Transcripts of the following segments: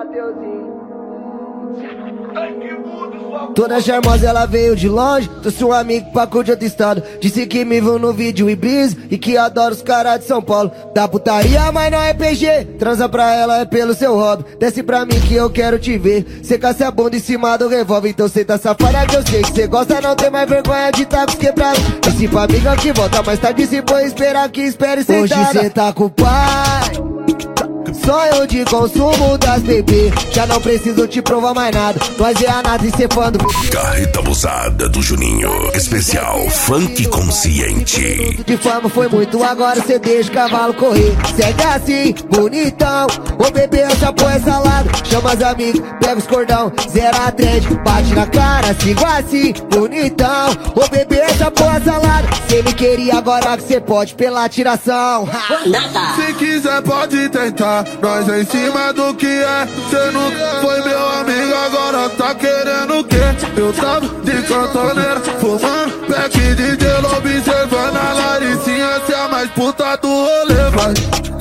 Toda charmosa, ela veio de longe. Trouxe um amigo pra cor de outro estado. Disse que me viu no vídeo e brisa e que adora os caras de São Paulo. Da putaria, mas não é PG. Transa pra ela é pelo seu hobby. Desce pra mim que eu quero te ver. Cê caça a bunda em cima do revólver. Então cê tá safada que eu sei que cê gosta. Não tem mais vergonha de tá com os quebrados. Disse pra amiga que volta mais tarde. Se for esperar que espere sentada. Hoje cê tá com o pai. Sonho de consumo das bebê. Já não preciso te provar mais nada. Nós é a nada e cê fã do Carreta abusada do Juninho. Especial funk consciente. de fama foi muito, agora cê deixa o cavalo correr. Segue assim, bonitão. Ô bebê, eu já põe essa lado. Chama as amigas, pega os cordão. Zero a trend, bate na cara. Sigo assim, bonitão. Ô bebê, eu já põe essa lado. Cê me queria, agora que cê pode pela tiração. Se quiser pode tentar, nós é em cima do que é. Cê nunca foi meu amigo, agora tá querendo o quê? Eu tava de cantoneira, fumando pack de gelo, observando a Laricinha, cê é a mais puta do rolê, vai.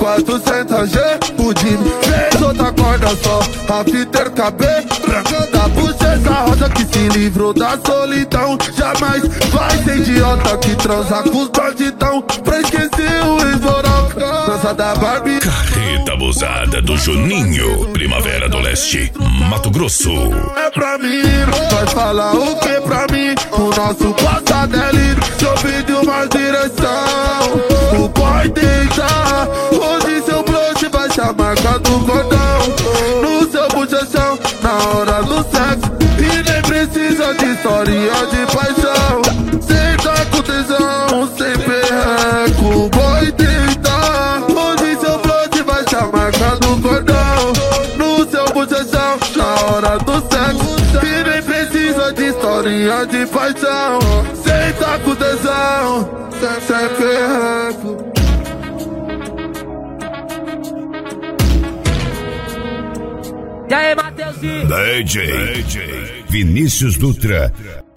400G, pudim, fez outra corda só. A fita KB, branca da bochecha rosa que se livrou da solidão. Jamais vai ser idiota que transa com os bandidão pra esquecer o ex-moral. Dança da Barbie. Carreta abusada do Juninho. Primavera do Leste, Mato Grosso. É pra mim, vai falar o que pra mim? O nosso passado é lindo, se eu pedir uma direção, o boy deixa. Hoje seu blush vai ser a marca do cordão no seu bochechão, na hora do sexo. E nem precisa de historinha de paixão. Senta com tesão, sem perreco, o boy deixa. Hoje seu blush vai ser a marca do cordão no seu bochechão, na hora do sexo. E nem precisa de historinha de paixão. Senta com tesão, sem perreco. E aí, Mateuzinho? DJ Vinícius Dutra.